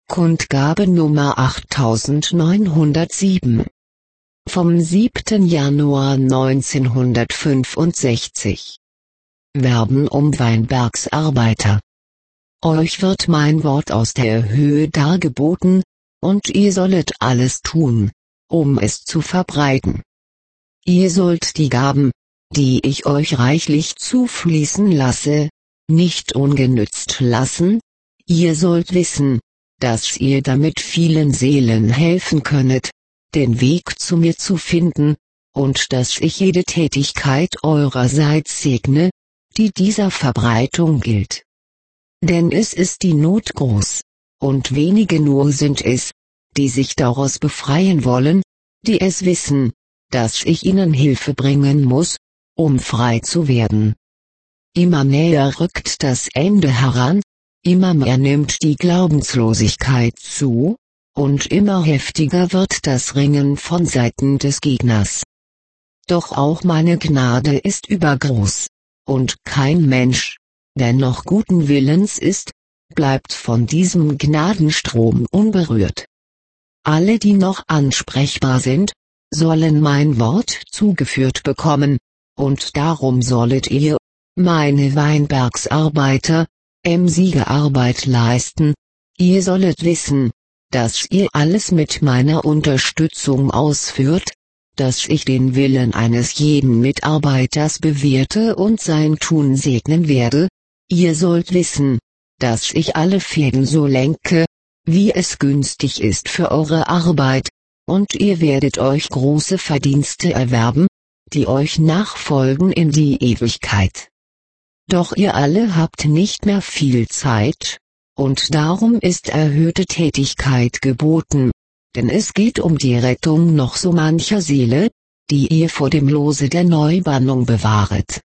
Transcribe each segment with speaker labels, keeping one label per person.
Speaker 1: Kundgabe Nummer 8907. Vom 7. Januar 1965. Werben um Weinbergs Arbeiter. Euch wird mein Wort aus der Höhe dargeboten, und ihr sollet alles tun, um es zu verbreiten. Ihr sollt die Gaben, die ich euch reichlich zufließen lasse, nicht ungenützt lassen. Ihr sollt wissen, dass ihr damit vielen Seelen helfen könnet, den Weg zu mir zu finden, und dass ich jede Tätigkeit eurerseits segne, die dieser Verbreitung gilt. Denn es ist die Not groß, und wenige nur sind es, die sich daraus befreien wollen, die es wissen, dass ich ihnen Hilfe bringen muss, um frei zu werden. Immer näher rückt das Ende heran, immer mehr nimmt die Glaubenslosigkeit zu, und immer heftiger wird das Ringen von Seiten des Gegners. Doch auch meine Gnade ist übergroß, und kein Mensch, der noch guten Willens ist, bleibt von diesem Gnadenstrom unberührt. Alle, die noch ansprechbar sind, sollen mein Wort zugeführt bekommen, und darum sollet ihr, meine Weinbergsarbeiter, emsige Arbeit leisten. Ihr sollet wissen, dass ihr alles mit meiner Unterstützung ausführt, dass ich den Willen eines jeden Mitarbeiters bewirte und sein Tun segnen werde. Ihr sollt wissen, dass ich alle Fäden so lenke, wie es günstig ist für eure Arbeit, und ihr werdet euch große Verdienste erwerben, die euch nachfolgen in die Ewigkeit. Doch ihr alle habt nicht mehr viel Zeit, und darum ist erhöhte Tätigkeit geboten, denn es geht um die Rettung noch so mancher Seele, die ihr vor dem Lose der Neubannung bewahret.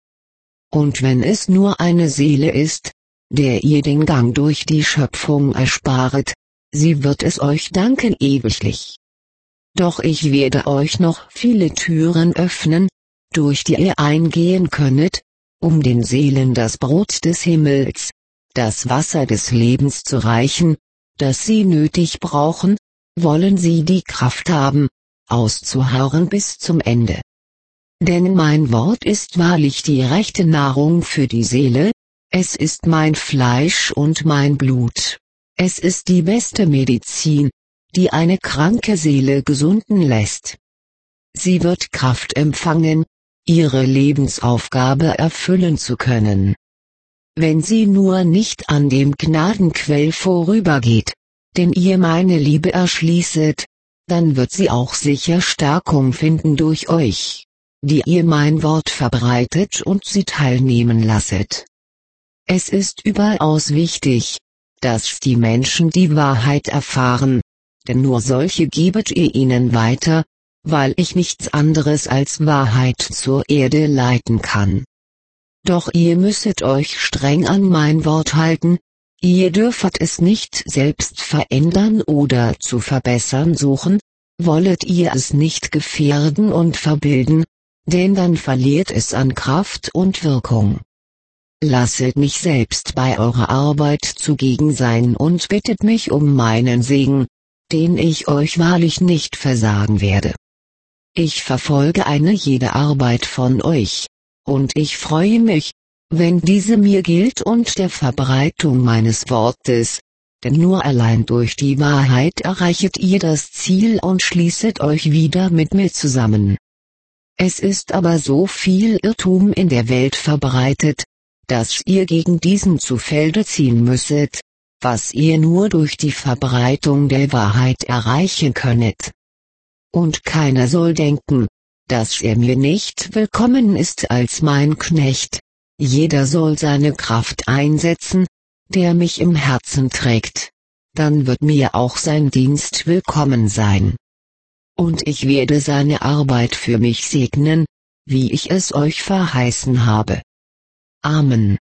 Speaker 1: Und wenn es nur eine Seele ist, der ihr den Gang durch die Schöpfung ersparet, sie wird es euch danken ewiglich. Doch ich werde euch noch viele Türen öffnen, durch die ihr eingehen könnet, um den Seelen das Brot des Himmels, das Wasser des Lebens zu reichen, das sie nötig brauchen, wollen sie die Kraft haben, auszuharren bis zum Ende. Denn mein Wort ist wahrlich die rechte Nahrung für die Seele, es ist mein Fleisch und mein Blut, es ist die beste Medizin, die eine kranke Seele gesunden lässt. Sie wird Kraft empfangen, ihre Lebensaufgabe erfüllen zu können. Wenn sie nur nicht an dem Gnadenquell vorübergeht, den ihr meine Liebe erschließet, dann wird sie auch sicher Stärkung finden durch euch, die ihr mein Wort verbreitet und sie teilnehmen lasset. Es ist überaus wichtig, dass die Menschen die Wahrheit erfahren, denn nur solche gebet ihr ihnen weiter, weil ich nichts anderes als Wahrheit zur Erde leiten kann. Doch ihr müsset euch streng an mein Wort halten, ihr dürfet es nicht selbst verändern oder zu verbessern suchen, wollet ihr es nicht gefährden und verbilden, denn dann verliert es an Kraft und Wirkung. Lasset mich selbst bei eurer Arbeit zugegen sein und bittet mich um meinen Segen, den ich euch wahrlich nicht versagen werde. Ich verfolge eine jede Arbeit von euch, und ich freue mich, wenn diese mir gilt und der Verbreitung meines Wortes, denn nur allein durch die Wahrheit erreichet ihr das Ziel und schließet euch wieder mit mir zusammen. Es ist aber so viel Irrtum in der Welt verbreitet, dass ihr gegen diesen zu Felde ziehen müsset, was ihr nur durch die Verbreitung der Wahrheit erreichen könnet. Und keiner soll denken, dass er mir nicht willkommen ist als mein Knecht, jeder soll seine Kraft einsetzen, der mich im Herzen trägt, dann wird mir auch sein Dienst willkommen sein. Und ich werde seine Arbeit für mich segnen, wie ich es euch verheißen habe. Amen.